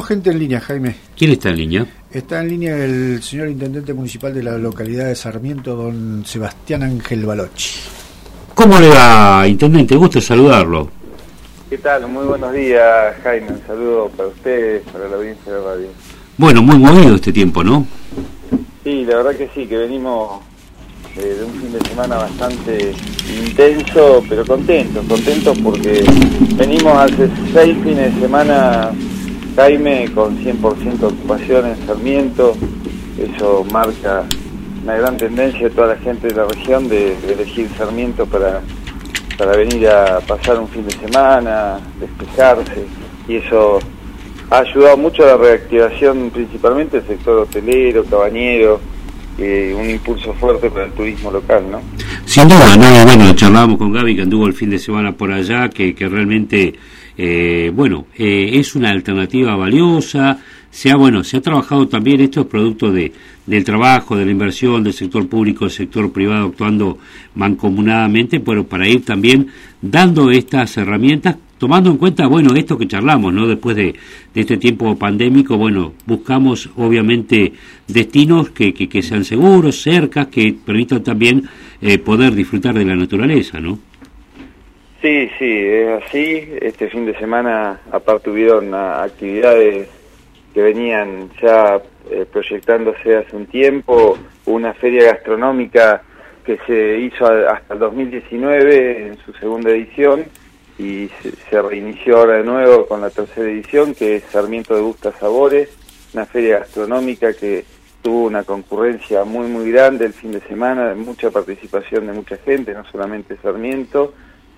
gente en línea, Jaime. ¿Quién está en línea? Está en línea el señor intendente municipal de la localidad de Sarmiento, don Sebastián Ángel Balochi. ¿Cómo le va, intendente? Gusto saludarlo. ¿Qué tal? Muy buenos días, Jaime. Un saludo para ustedes, para la audiencia de radio. Bueno, muy movido este tiempo, ¿no? Sí, la verdad que sí, que venimos de un fin de semana bastante intenso, pero contentos porque venimos hace 6 fines de semana, Jaime, con 100% ocupación en Sarmiento. Eso marca una gran tendencia de toda la gente de la región de elegir Sarmiento para venir a pasar un fin de semana, despejarse, y eso ha ayudado mucho a la reactivación principalmente del sector hotelero, cabañero, un impulso fuerte para el turismo local, ¿no? Sin duda, no, bueno, charlábamos con Gaby que anduvo el fin de semana por allá, que realmente, es una alternativa valiosa. Se ha trabajado también, esto es producto del trabajo, de la inversión del sector público, del sector privado actuando mancomunadamente, pero para ir también dando estas herramientas, tomando en cuenta, esto que charlamos, ¿no? Después de este tiempo pandémico, buscamos obviamente destinos que sean seguros, cerca, que permitan también poder disfrutar de la naturaleza, ¿no? Sí, es así. Este fin de semana, aparte hubieron actividades que venían ya proyectándose hace un tiempo, una feria gastronómica que se hizo hasta el 2019 en su segunda edición, y se reinició ahora de nuevo con la tercera edición, que es Sarmiento Degusta Sabores, una feria gastronómica que tuvo una concurrencia muy grande el fin de semana, mucha participación de mucha gente, no solamente Sarmiento,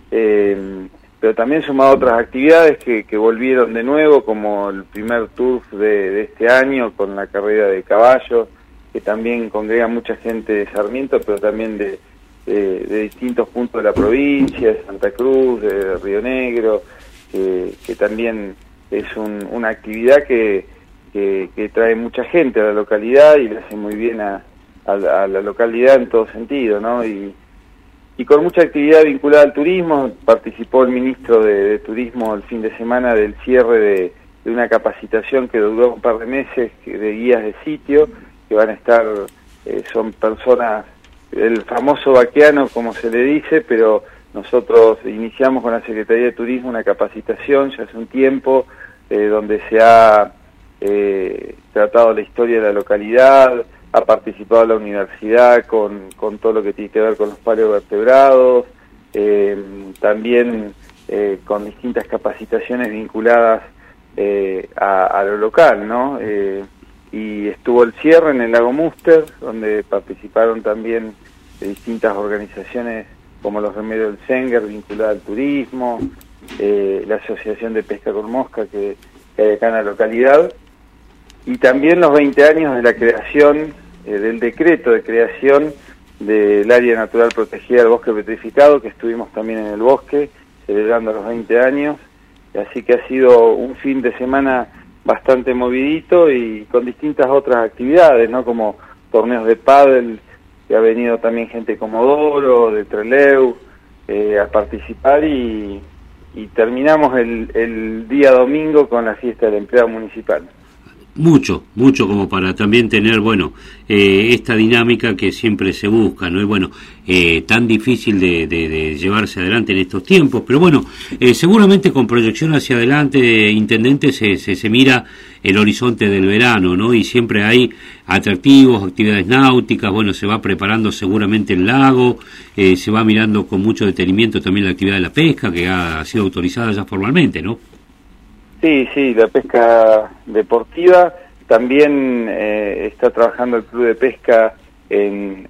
pero también sumado a otras actividades que volvieron de nuevo, como el primer tour de este año con la carrera de caballos, que también congrega mucha gente de Sarmiento, pero también de distintos puntos de la provincia, de Santa Cruz, de Río Negro, que también es una actividad que trae mucha gente a la localidad y le hace muy bien a la localidad en todo sentido, ¿no? Y con mucha actividad vinculada al turismo. Participó el ministro de Turismo el fin de semana del cierre de una capacitación que duró un par de meses de guías de sitio, que van a estar, son personas, el famoso vaqueano, como se le dice, pero nosotros iniciamos con la Secretaría de Turismo una capacitación ya hace un tiempo, donde se ha tratado la historia de la localidad, ha participado la universidad con todo lo que tiene que ver con los paleovertebrados, también con distintas capacitaciones vinculadas a lo local, ¿no? Y estuvo el cierre en el Lago Múster, donde participaron también distintas organizaciones como los Remedios del Senger, vinculadas al turismo, la Asociación de Pesca con Mosca que hay acá en la localidad, y también los 20 años de la creación, del decreto de creación del Área Natural Protegida del Bosque Petrificado, que estuvimos también en el bosque, celebrando los 20 años, así que ha sido un fin de semana bastante movidito y con distintas otras actividades, ¿no? Como torneos de pádel, que ha venido también gente de Comodoro, de Trelew, a participar, y terminamos el día domingo con la fiesta del empleado municipal. Mucho como para también tener, esta dinámica que siempre se busca, ¿no? Y tan difícil de llevarse adelante en estos tiempos, pero seguramente con proyección hacia adelante, intendente, se mira el horizonte del verano, ¿no? Y siempre hay atractivos, actividades náuticas, se va preparando seguramente el lago, se va mirando con mucho detenimiento también la actividad de la pesca, que ha sido autorizada ya formalmente, ¿no? Sí, la pesca deportiva. También está trabajando el Club de Pesca en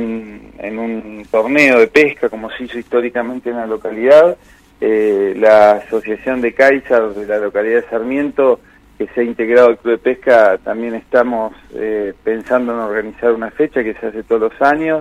un torneo de pesca, como se hizo históricamente en la localidad. La Asociación de Kaiser de la localidad de Sarmiento, que se ha integrado al Club de Pesca, también estamos pensando en organizar una fecha que se hace todos los años.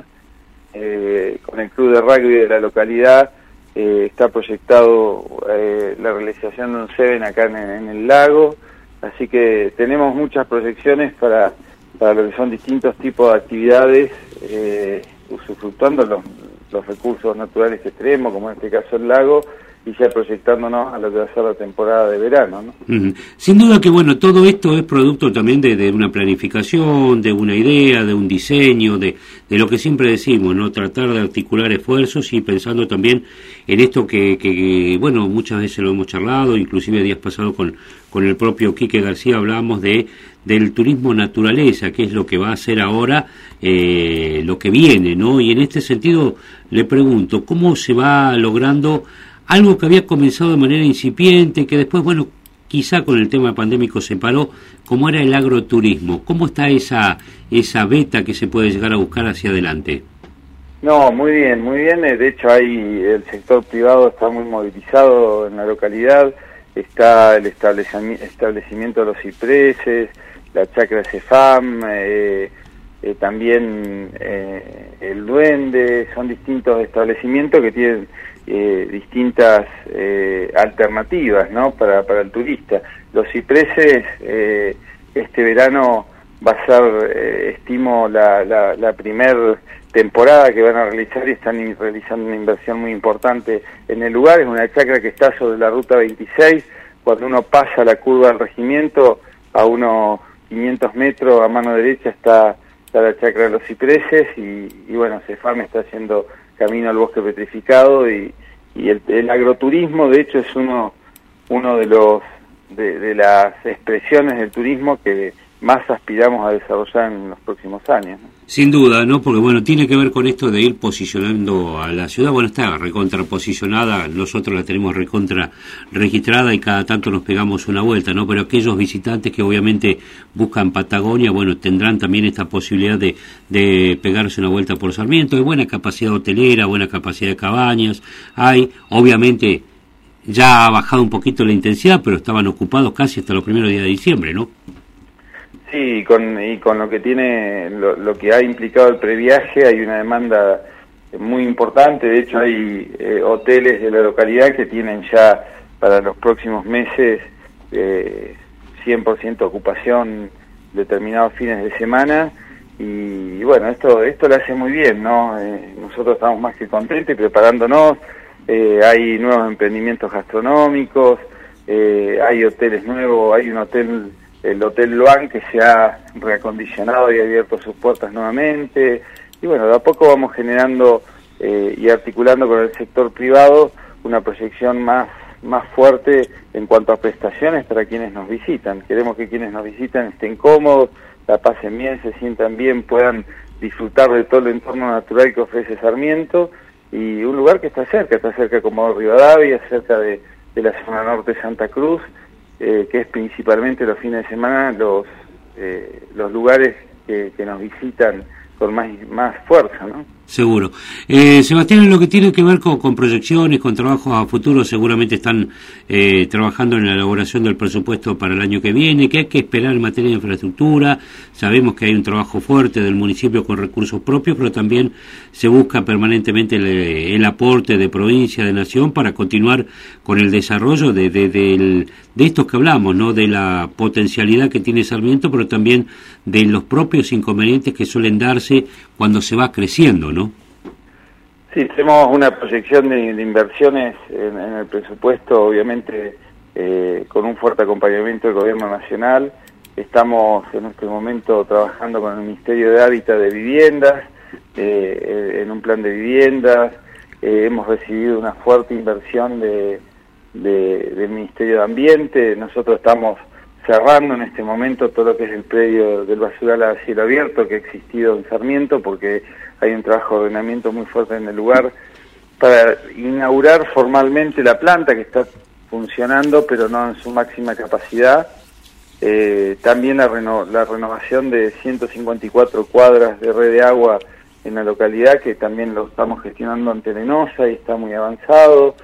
Con el Club de Rugby de la localidad, está proyectado la realización de un Seven acá en el lago, así que tenemos muchas proyecciones para lo que son distintos tipos de actividades, usufructuando los recursos naturales que tenemos, como en este caso el lago, y ya proyectándonos a lo que va a ser la temporada de verano, ¿no? Sin duda que, bueno, todo esto es producto también de una planificación, de una idea, de un diseño, de lo que siempre decimos, ¿no? Tratar de articular esfuerzos y pensando también en esto que bueno, muchas veces lo hemos charlado, inclusive días pasados con el propio Quique García hablábamos del turismo naturaleza, que es lo que va a ser ahora lo que viene, ¿no? Y en este sentido le pregunto, ¿cómo se va logrando algo que había comenzado de manera incipiente, que después, bueno, quizá con el tema pandémico se paró, como era el agroturismo? ¿Cómo está esa beta que se puede llegar a buscar hacia adelante? No, muy bien, muy bien. De hecho, el sector privado está muy movilizado en la localidad. Está el establecimiento de los cipreses, la chacra Cefam, también el Duende. Son distintos establecimientos que tienen distintas alternativas, ¿no? para el turista. Los cipreses este verano va a ser, estimo, la primer temporada que van a realizar, y están realizando una inversión muy importante en el lugar. Es una chacra que está sobre la ruta 26. Cuando uno pasa la curva del regimiento, a unos 500 metros a mano derecha está la chacra de los cipreses, y bueno, Cefam está haciendo camino al bosque petrificado, y el agroturismo de hecho es uno de las expresiones del turismo que más aspiramos a desarrollar en los próximos años, ¿no? Sin duda, ¿no? Porque bueno, tiene que ver con esto de ir posicionando a la ciudad. Bueno, está recontraposicionada, nosotros la tenemos recontra registrada y cada tanto nos pegamos una vuelta, ¿no? Pero aquellos visitantes que obviamente buscan Patagonia, bueno, tendrán también esta posibilidad de pegarse una vuelta por Sarmiento. Hay buena capacidad hotelera, buena capacidad de cabañas, hay, obviamente, ya ha bajado un poquito la intensidad, pero estaban ocupados casi hasta los primeros días de diciembre, ¿no? Sí, y con lo que tiene, lo que ha implicado el previaje, hay una demanda muy importante. De hecho, hay hoteles de la localidad que tienen ya para los próximos meses 100% ocupación determinados fines de semana, y bueno, esto lo hace muy bien, ¿no? Nosotros estamos más que contentos y preparándonos. Hay nuevos emprendimientos gastronómicos, hay hoteles nuevos, hay un hotel, el Hotel Luan, que se ha reacondicionado y abierto sus puertas nuevamente, y bueno, de a poco vamos generando y articulando con el sector privado una proyección más fuerte en cuanto a prestaciones para quienes nos visitan. Queremos que quienes nos visitan estén cómodos, la pasen bien, se sientan bien, puedan disfrutar de todo el entorno natural que ofrece Sarmiento, y un lugar que está cerca de Comodoro Rivadavia, cerca de la zona norte de Santa Cruz, que es principalmente los fines de semana los lugares que nos visitan con más fuerza, ¿no? Seguro. Sebastián, en lo que tiene que ver con proyecciones, con trabajos a futuro, seguramente están trabajando en la elaboración del presupuesto para el año que viene. ¿Qué hay que esperar en materia de infraestructura? Sabemos que hay un trabajo fuerte del municipio con recursos propios, pero también se busca permanentemente el aporte de provincia, de nación, para continuar con el desarrollo de estos que hablamos, ¿no? De la potencialidad que tiene Sarmiento, pero también de los propios inconvenientes que suelen darse cuando se va creciendo, ¿no? Sí, tenemos una proyección de inversiones en el presupuesto, obviamente con un fuerte acompañamiento del Gobierno Nacional. Estamos en este momento trabajando con el Ministerio de Hábitat de Viviendas, en un plan de viviendas. Hemos recibido una fuerte inversión del Ministerio de Ambiente. Nosotros estamos cerrando en este momento todo lo que es el predio del basural a cielo abierto que ha existido en Sarmiento, porque hay un trabajo de ordenamiento muy fuerte en el lugar para inaugurar formalmente la planta, que está funcionando pero no en su máxima capacidad. También la renovación de 154 cuadras de red de agua en la localidad, que también lo estamos gestionando ante Lenosa y está muy avanzado.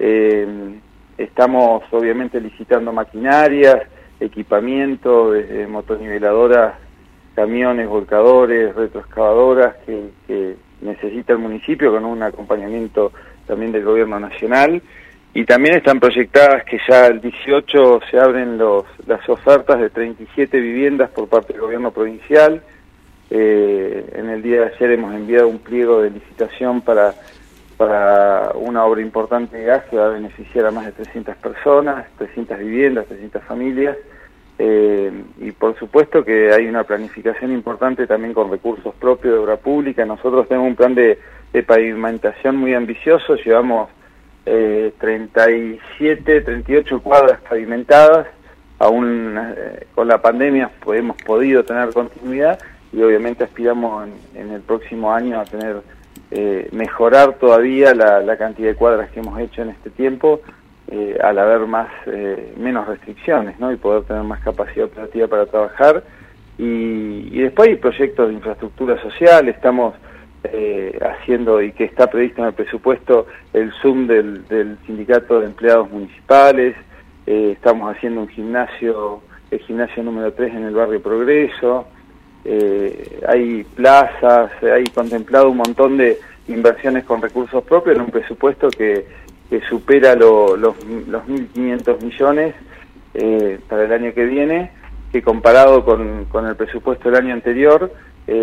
Estamos obviamente licitando maquinarias, equipamiento, desde motoniveladoras, camiones, volcadores, retroexcavadoras que necesita el municipio, con un acompañamiento también del Gobierno Nacional. Y también están proyectadas que ya el 18 se abren las ofertas de 37 viviendas por parte del Gobierno Provincial. En el día de ayer hemos enviado un pliego de licitación para para una obra importante de gas que va a beneficiar a más de 300 personas, 300 viviendas, 300 familias, y por supuesto que hay una planificación importante también con recursos propios de obra pública. Nosotros tenemos un plan de pavimentación muy ambicioso, llevamos 37, 38 cuadras pavimentadas, aún con la pandemia hemos podido tener continuidad y obviamente aspiramos en el próximo año a tener mejorar todavía la cantidad de cuadras que hemos hecho en este tiempo, al haber menos restricciones, ¿no? Y poder tener más capacidad operativa para trabajar. Y después hay proyectos de infraestructura social, estamos haciendo, y que está previsto en el presupuesto, el Zoom del Sindicato de Empleados Municipales, estamos haciendo el gimnasio número 3 en el barrio Progreso, hay plazas, hay contemplado un montón de inversiones con recursos propios en un presupuesto que supera los 1.500 millones para el año que viene, que comparado con el presupuesto del año anterior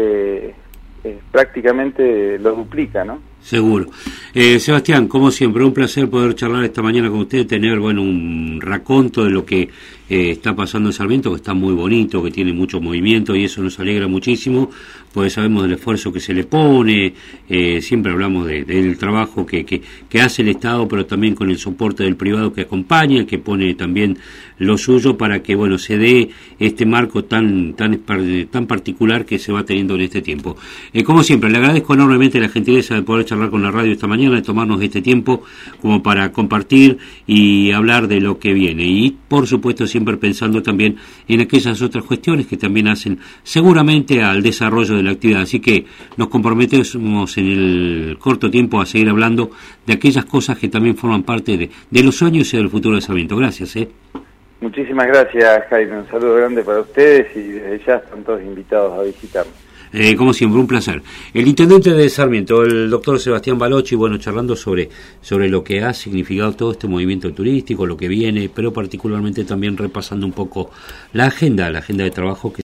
prácticamente lo duplica, ¿no? Seguro. Sebastián, como siempre, un placer poder charlar esta mañana con usted, tener un raconto de lo que está pasando en Sarmiento, que está muy bonito, que tiene mucho movimiento y eso nos alegra muchísimo, porque sabemos del esfuerzo que se le pone, siempre hablamos del trabajo que hace el Estado, pero también con el soporte del privado que acompaña, que pone también lo suyo para que se dé este marco tan particular que se va teniendo en este tiempo. Como siempre, le agradezco enormemente la gentileza de poder charlar con la radio esta mañana, de tomarnos este tiempo como para compartir y hablar de lo que viene, y por supuesto siempre pensando también en aquellas otras cuestiones que también hacen seguramente al desarrollo de la actividad, así que nos comprometemos en el corto tiempo a seguir hablando de aquellas cosas que también forman parte de los sueños y del futuro de Sarmiento. Gracias. Muchísimas gracias, Jaime, un saludo grande para ustedes y desde ya están todos invitados a visitarnos. Como siempre, un placer. El intendente de Sarmiento, el doctor Sebastián Balochi, charlando sobre lo que ha significado todo este movimiento turístico, lo que viene, pero particularmente también repasando un poco la agenda de trabajo que